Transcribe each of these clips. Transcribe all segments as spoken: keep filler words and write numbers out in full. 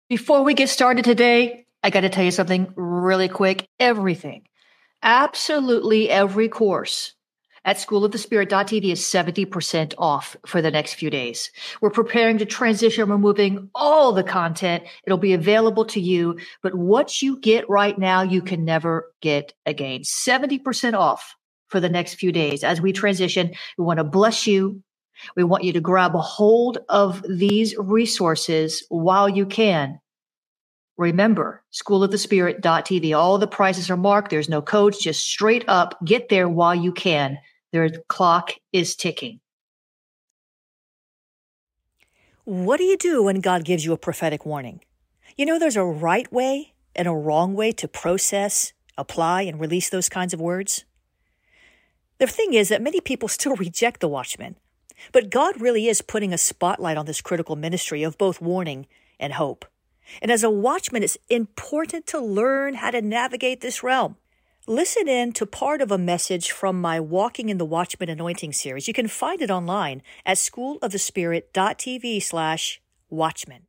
Before we get started today, I got to tell you something really quick. Everything, absolutely every course at school of the spirit dot t v is seventy percent off for the next few days. We're preparing to transition, removing all the content. It'll be available to you, but what you get right now, you can never get again. seventy percent off for the next few days. As we transition, we want to bless you. We want you to grab a hold of these resources while you can. Remember, school of the spirit dot t v. All the prices are marked. There's no codes. Just straight up get there while you can. Their clock is ticking. What do you do when God gives you a prophetic warning? You know, there's a right way and a wrong way to process, apply, and release those kinds of words. The thing is that many people still reject the watchman. But God really is putting a spotlight on this critical ministry of both warning and hope. And as a watchman, it's important to learn how to navigate this realm. Listen in to part of a message from my Walking in the Watchman Anointing series. You can find it online at school of the spirit dot t v slash watchman.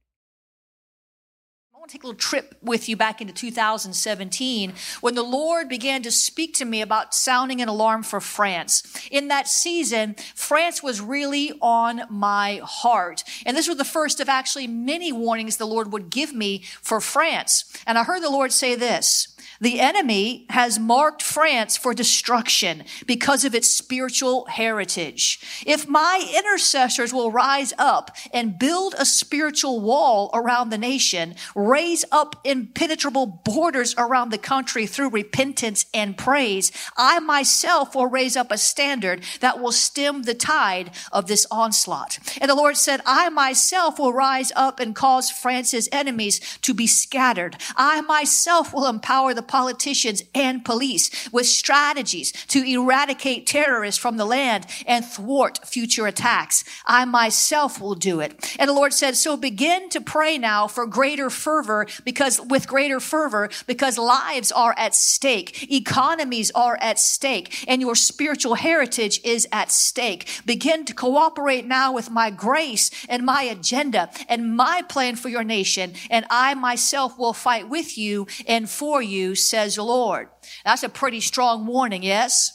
I want to take a little trip with you back into two thousand seventeen when the Lord began to speak to me about sounding an alarm for France. In that season, France was really on my heart. And this was the first of actually many warnings the Lord would give me for France. And I heard the Lord say this: the enemy has marked France for destruction because of its spiritual heritage. If my intercessors will rise up and build a spiritual wall around the nation, raise up impenetrable borders around the country through repentance and praise, I myself will raise up a standard that will stem the tide of this onslaught. And the Lord said, I myself will rise up and cause France's enemies to be scattered. I myself will empower the politicians and police with strategies to eradicate terrorists from the land and thwart future attacks. I myself will do it. And the Lord said, so begin to pray now for greater fervor, because with greater fervor, because lives are at stake, economies are at stake, and your spiritual heritage is at stake. Begin to cooperate now with my grace and my agenda and my plan for your nation, and I myself will fight with you and for you, says the Lord. That's a pretty strong warning, yes?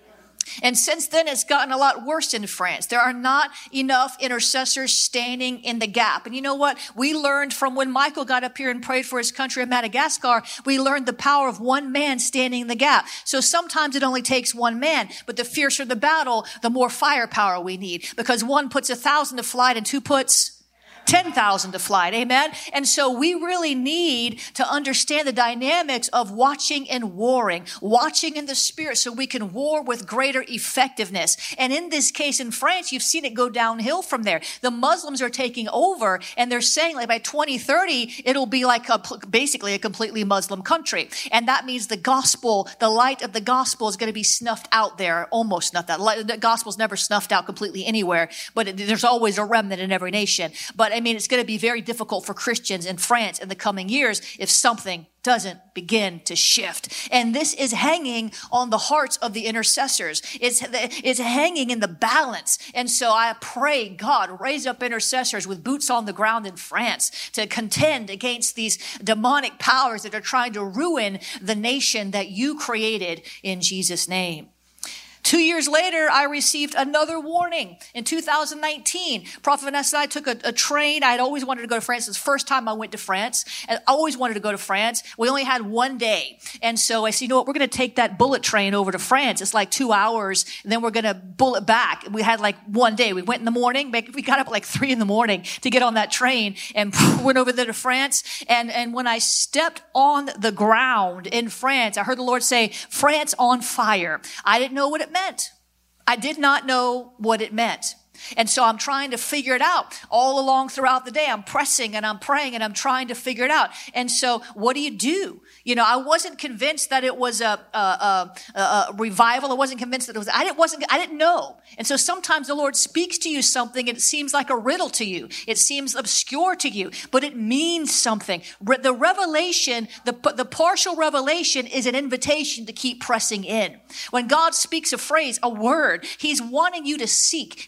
And since then, it's gotten a lot worse in France. There are not enough intercessors standing in the gap. And you know what? We learned from when Michael got up here and prayed for his country of Madagascar, we learned the power of one man standing in the gap. So sometimes it only takes one man, but the fiercer the battle, the more firepower we need, because one puts a thousand to flight and two puts ten thousand to flight. Amen. And so we really need to understand the dynamics of watching and warring, watching in the spirit, so we can war with greater effectiveness. And in this case in France, you've seen it go downhill from there. The Muslims are taking over, and they're saying like by twenty thirty, it'll be like a, basically a completely Muslim country. And that means the gospel, the light of the gospel is going to be snuffed out there, almost snuffed out. The gospel's never snuffed out completely anywhere, but it, there's always a remnant in every nation. But I mean, it's going to be very difficult for Christians in France in the coming years if something doesn't begin to shift. And this is hanging on the hearts of the intercessors. It's, it's hanging in the balance. And so I pray, God, raise up intercessors with boots on the ground in France to contend against these demonic powers that are trying to ruin the nation that you created in Jesus' name. Two years later, I received another warning. In two thousand nineteen, Prophet Vanessa and I took a, a train. I had always wanted to go to France. It was the first time I went to France. And I always wanted to go to France. We only had one day. And so I said, you know what, we're going to take that bullet train over to France. It's like two hours, and then we're going to bullet back. We had like one day. We went in the morning. We got up at like three in the morning to get on that train and went over there to France. And, and when I stepped on the ground in France, I heard the Lord say, France on fire. I didn't know what it meant. I did not know what it meant. And so I'm trying to figure it out all along throughout the day. I'm pressing and I'm praying and I'm trying to figure it out. And so what do you do? You know, I wasn't convinced that it was a, a, a, a revival. I wasn't convinced that it was, I didn't, wasn't, I didn't know. And so sometimes the Lord speaks to you something and it seems like a riddle to you. It seems obscure to you, but it means something. The revelation, the, the partial revelation is an invitation to keep pressing in. When God speaks a phrase, a word, He's wanting you to seek. He's wanting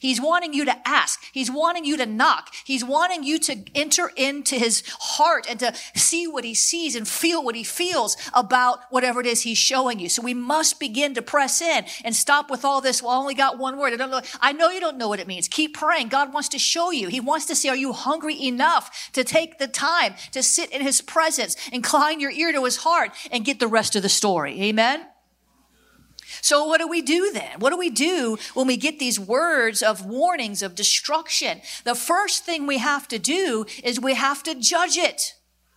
wanting you to ask. He's wanting you to knock. He's wanting you to enter into his heart and to see what he sees and feel what he feels about whatever it is he's showing you. So we must begin to press in and stop with all this. Well, I only got one word. I don't know. I know you don't know what it means. Keep praying. God wants to show you. He wants to see, are you hungry enough to take the time to sit in his presence, incline your ear to his heart, and get the rest of the story? Amen. So what do we do then? What do we do when we get these words of warnings of destruction? The first thing we have to do is we have to judge it.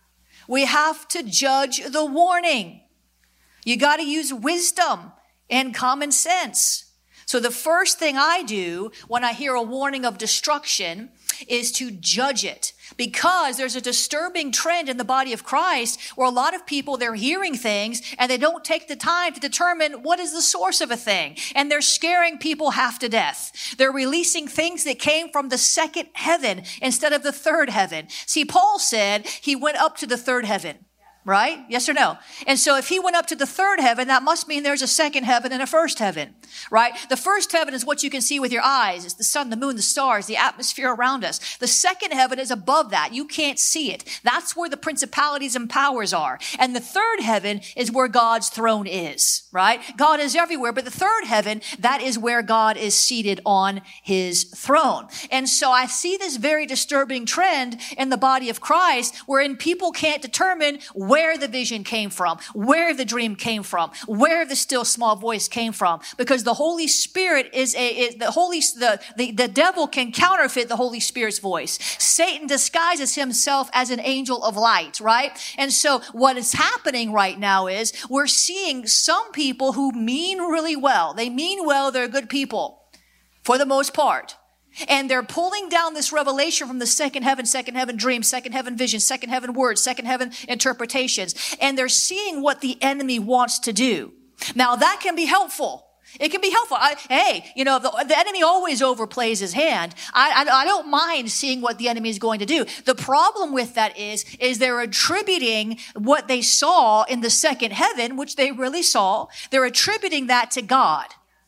We have to judge the warning. You got to use wisdom and common sense. So the first thing I do when I hear a warning of destruction is to judge it, because there's a disturbing trend in the body of Christ where a lot of people, they're hearing things and they don't take the time to determine what is the source of a thing. And they're scaring people half to death. They're releasing things that came from the second heaven instead of the third heaven. See, Paul said he went up to the third heaven. Right? Yes or no? And so if he went up to the third heaven, that must mean there's a second heaven and a first heaven, right? The first heaven is what you can see with your eyes. It's the sun, the moon, the stars, the atmosphere around us. The second heaven is above that. You can't see it. That's where the principalities and powers are. And the third heaven is where God's throne is, right? God is everywhere, but the third heaven, that is where God is seated on his throne. And so I see this very disturbing trend in the body of Christ wherein people can't determine where the vision came from, where the dream came from, where the still small voice came from, because the Holy Spirit is a, is the Holy, the, the, the devil can counterfeit the Holy Spirit's voice. Satan disguises himself as an angel of light, right? And so what is happening right now is we're seeing some people who mean really well. They mean well. They're good people for the most part. And they're pulling down this revelation from the second heaven, second heaven dream, second heaven vision, second heaven words, second heaven interpretations. And they're seeing what the enemy wants to do. Now that can be helpful. It can be helpful. I, hey, you know, the, the enemy always overplays his hand. I, I, I don't mind seeing what the enemy is going to do. The problem with that is, is they're attributing what they saw in the second heaven, which they really saw. They're attributing that to God.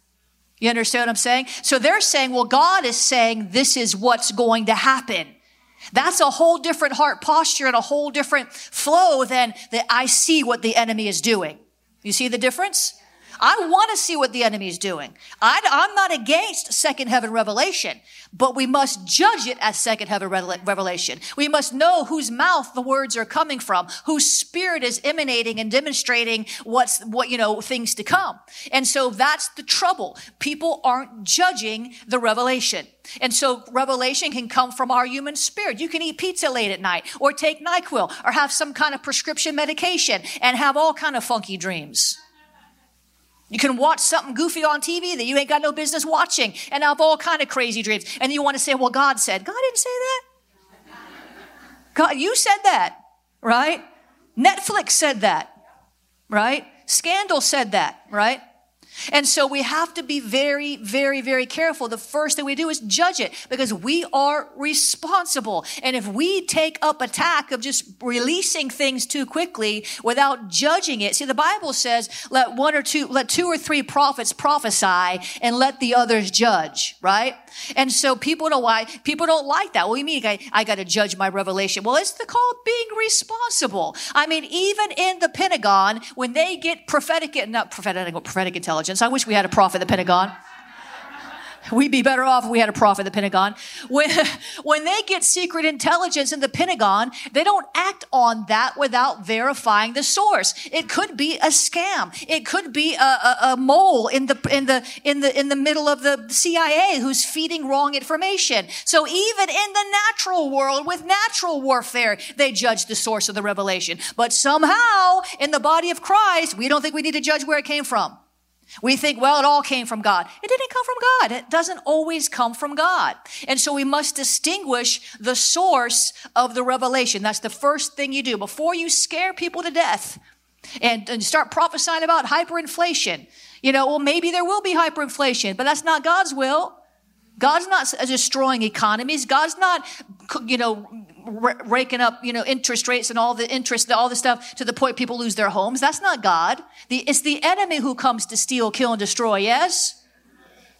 You understand what I'm saying? So they're saying, well, God is saying this is what's going to happen. That's a whole different heart posture and a whole different flow than that I see what the enemy is doing. You see the difference? I want to see what the enemy is doing. I, I'm not against second heaven revelation, but we must judge it as second heaven revelation. We must know whose mouth the words are coming from, whose spirit is emanating and demonstrating what's, what, you know, things to come. And so that's the trouble. People aren't judging the revelation. And so revelation can come from our human spirit. You can eat pizza late at night or take NyQuil or have some kind of prescription medication and have all kind of funky dreams. You can watch something goofy on T V that you ain't got no business watching and have all kind of crazy dreams. And you want to say, well, God said. God didn't say that. God, you said that, right? Netflix said that, right? Scandal said that, right? And so we have to be very, very, very careful. The first thing we do is judge it because we are responsible. And if we take up a tack of just releasing things too quickly without judging it, see, the Bible says, let one or two, let two or three prophets prophesy and let the others judge, right? And so people don't why people don't like that. What do you mean I, I got to judge my revelation? Well, it's the called being responsible. I mean, even in the Pentagon, when they get prophetic, not prophetic, prophetic intelligence. I wish we had a prophet in the Pentagon. We'd be better off if we had a prophet in the Pentagon. When, when they get secret intelligence in the Pentagon, they don't act on that without verifying the source. It could be a scam. It could be a, a, a mole in the, in the, in the, in the middle of the C I A who's feeding wrong information. So even in the natural world with natural warfare, they judge the source of the revelation. But somehow in the body of Christ, we don't think we need to judge where it came from. We think, well, it all came from God. It didn't come from God. It doesn't always come from God. And so we must distinguish the source of the revelation. That's the first thing you do. Before you scare people to death and, and start prophesying about hyperinflation, you know, well, maybe there will be hyperinflation, but that's not God's will. God's not destroying economies. God's not, you know, r- raking up, you know, interest rates and all the interest, all the stuff to the point people lose their homes. That's not God. The, it's the enemy who comes to steal, kill, and destroy. Yes?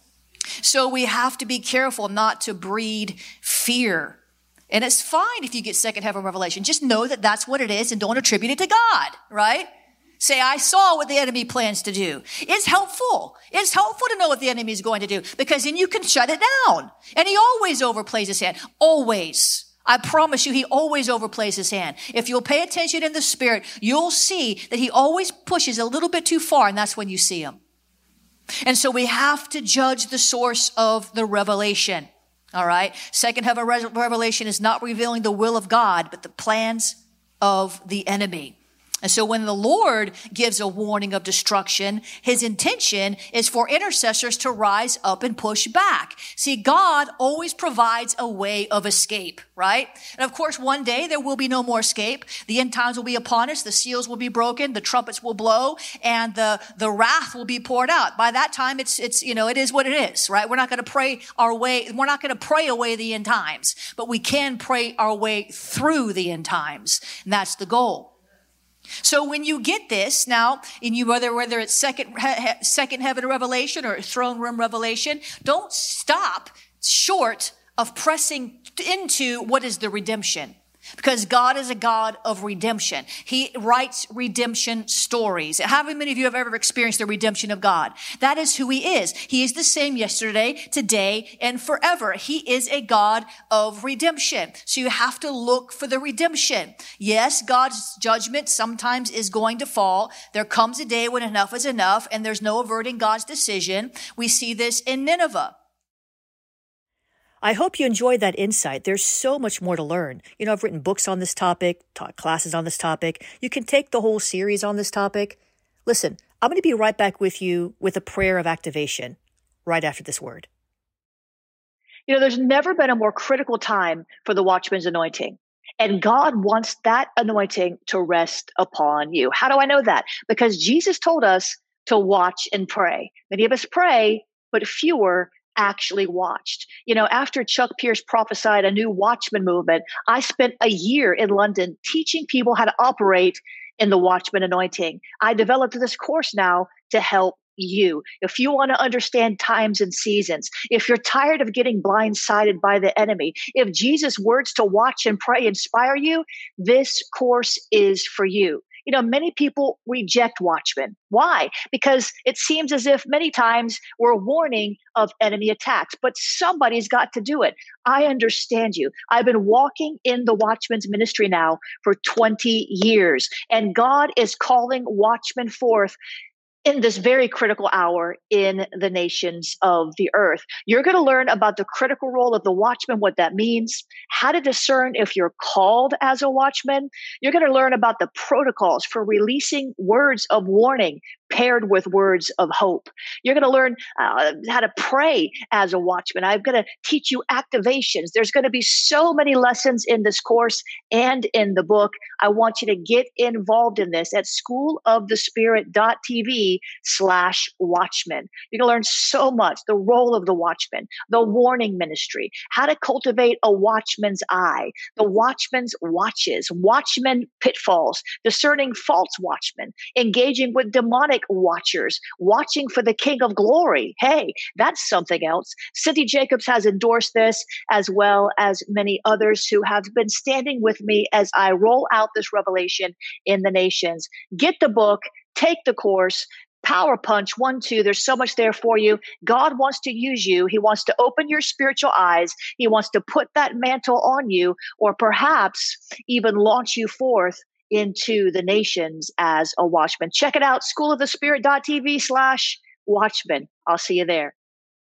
So we have to be careful not to breed fear. And it's fine if you get second heaven revelation. Just know that that's what it is and don't attribute it to God, right? Say, I saw what the enemy plans to do. It's helpful. It's helpful to know what the enemy is going to do because then you can shut it down. And he always overplays his hand. Always. I promise you, he always overplays his hand. If you'll pay attention in the spirit, you'll see that he always pushes a little bit too far, and that's when you see him. And so we have to judge the source of the revelation. All right. Second heaven revelation is not revealing the will of God, but the plans of the enemy. And so when the Lord gives a warning of destruction, his intention is for intercessors to rise up and push back. See, God always provides a way of escape, right? And of course, one day there will be no more escape. The end times will be upon us. The seals will be broken. The trumpets will blow and the, the wrath will be poured out. By that time, it's, it's, you know, it is what it is, right? We're not going to pray our way. We're not going to pray away the end times, but we can pray our way through the end times. And that's the goal. So when you get this now, in you whether whether it's second he, second heaven revelation or throne room revelation, don't stop short of pressing into what is the redemption. Because God is a God of redemption. He writes redemption stories. How many of you have ever experienced the redemption of God? That is who he is. He is the same yesterday, today, and forever. He is a God of redemption. So you have to look for the redemption. Yes, God's judgment sometimes is going to fall. There comes a day when enough is enough, and there's no averting God's decision. We see this in Nineveh. I hope you enjoyed that insight. There's so much more to learn. You know, I've written books on this topic, taught classes on this topic. You can take the whole series on this topic. Listen, I'm going to be right back with you with a prayer of activation right after this word. You know, there's never been a more critical time for the watchman's anointing. And God wants that anointing to rest upon you. How do I know that? Because Jesus told us to watch and pray. Many of us pray, but fewer actually watched. You know, after Chuck Pierce prophesied a new watchman movement, I spent a year in London teaching people how to operate in the watchman anointing. I developed this course now to help you. If you want to understand times and seasons, if you're tired of getting blindsided by the enemy, if Jesus' words to watch and pray inspire you, this course is for you. You know, many people reject watchmen. Why? Because it seems as if many times we're warning of enemy attacks, but somebody's got to do it. I understand you. I've been walking in the watchman's ministry now for twenty years, and God is calling watchmen forth in this very critical hour in the nations of the earth. You're going to learn about the critical role of the watchman, what that means, how to discern if you're called as a watchman. You're going to learn about the protocols for releasing words of warning paired with words of hope. You're going to learn uh, how to pray as a watchman. I'm going to teach you activations. There's going to be so many lessons in this course and in the book. I want you to get involved in this at schoolofthespirit.tv slash watchman. You're going to learn so much, the role of the watchman, the warning ministry, how to cultivate a watchman's eye, the watchman's watches, watchman pitfalls, discerning false watchmen, engaging with demonic watchers, watching for the King of Glory. Hey, that's something else. Cindy Jacobs has endorsed this, as well as many others who have been standing with me as I roll out this revelation in the nations. Get the book, take the course, Power Punch, one, two. There's so much there for you. God wants to use you. He wants to open your spiritual eyes. He wants to put that mantle on you, or perhaps even launch you forth into the nations as a watchman. Check it out, schoolofthespirit.tv slash watchman. I'll see you there.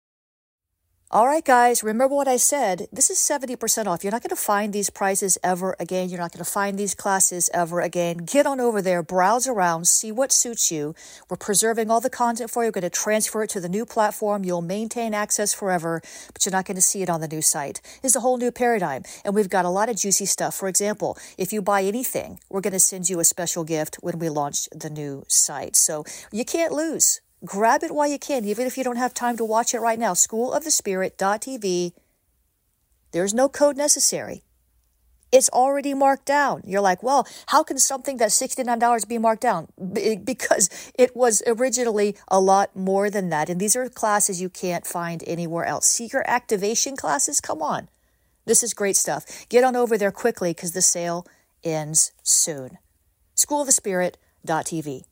All right, guys, remember what I said. This is seventy percent off. You're not going to find these prices ever again. You're not going to find these classes ever again. Get on over there, browse around, see what suits you. We're preserving all the content for you. We're going to transfer it to the new platform. You'll maintain access forever, but you're not going to see it on the new site. It's a whole new paradigm, and we've got a lot of juicy stuff. For example, if you buy anything, we're going to send you a special gift when we launch the new site. So you can't lose. Grab it while you can, even if you don't have time to watch it right now. schoolofthespirit.tv. There's no code necessary. It's already marked down. You're like, well, how can something that's sixty-nine dollars be marked down? B- because it was originally a lot more than that. And these are classes you can't find anywhere else. Seeker activation classes, come on. This is great stuff. Get on over there quickly because the sale ends soon. school of the spirit dot t v.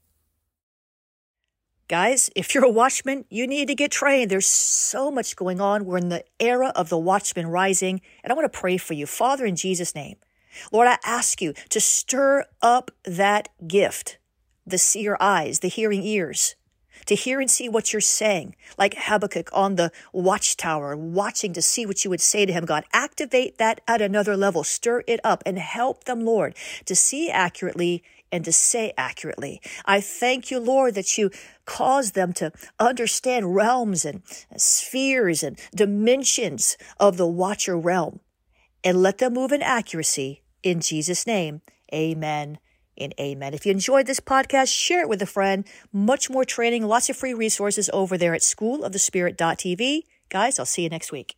Guys, if you're a watchman, you need to get trained. There's so much going on. We're in the era of the watchman rising, and I want to pray for you. Father, in Jesus' name, Lord, I ask you to stir up that gift, the seer eyes, the hearing ears, to hear and see what you're saying, like Habakkuk on the watchtower, watching to see what you would say to him. God, activate that at another level. Stir it up and help them, Lord, to see accurately and to say accurately. I thank you, Lord, that you cause them to understand realms and spheres and dimensions of the watcher realm, and let them move in accuracy. In Jesus' name, amen and amen. If you enjoyed this podcast, share it with a friend. Much more training, lots of free resources over there at school of the spirit dot t v. Guys, I'll see you next week.